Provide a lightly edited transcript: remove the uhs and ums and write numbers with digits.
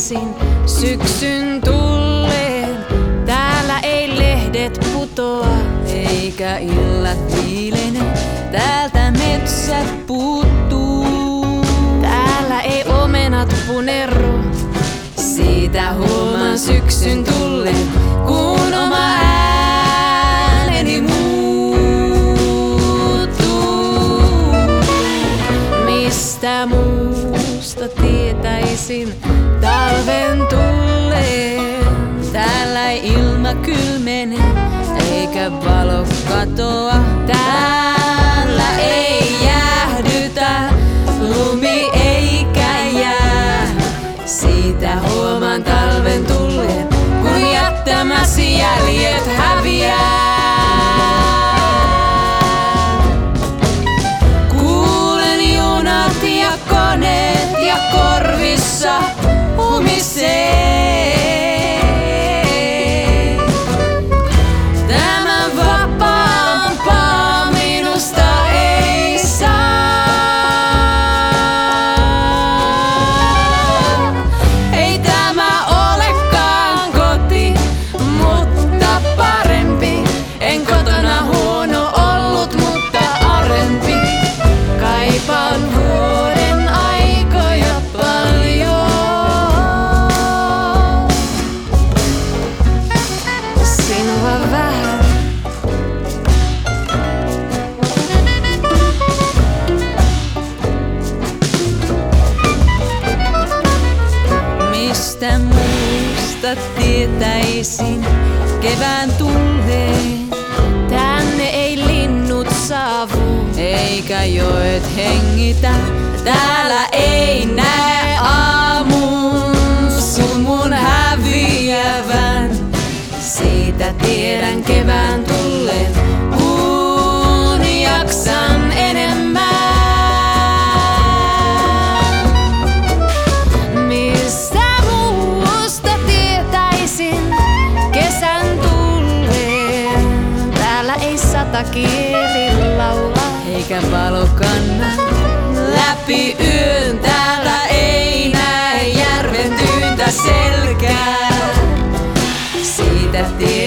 tietäisin syksyn tulleen. Täällä ei lehdet putoa, eikä illat viilene. Täältä metsät puuttuu. Täällä ei omenat punerru. Siitä huomaan syksyn tulleen, kun oma ääneni muuttuu. Mistä muusta tietäisin talven tulleen? Täällä ei ilma kylmene, eikä valo katoa. Täällä ei jäähdytä lumi eikä jää. Siitä huomaan talven tulleen, kun jättämäsi jäljet häviää. Kuulen junat ja koneet ja korvissa humisee. Tämän vapaampaa minusta ei saa. Ei tämä olekaan koti, mutta parempi. En kotona huono ollut, mutta arempi. Kaipaan vuoden aikoja paljon. Sinua vähän. Mistä muusta tietäisin kevään tulleen? Tänne ei linnut saavu, eikä joet hengitä. Täällä ei näe aamun sumun häviävän. Siitä tiedän kevään tulleen, kun jaksan enemmän. Mistä muusta tietäisin kesän tulleen? Täällä ei satakieli laula, eikä valo kanna läpi yön. Täällä ei näe järven tyyntä selkää. Siitä